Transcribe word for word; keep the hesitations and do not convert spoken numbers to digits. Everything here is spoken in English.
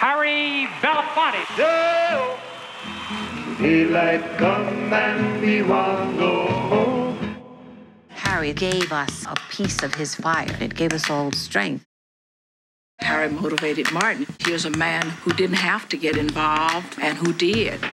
Harry Belafonte. Joe, daylight come and we want go home. Harry gave us a piece of his fire. It gave us all strength. Harry motivated Martin. He was a man who didn't have to get involved and who did.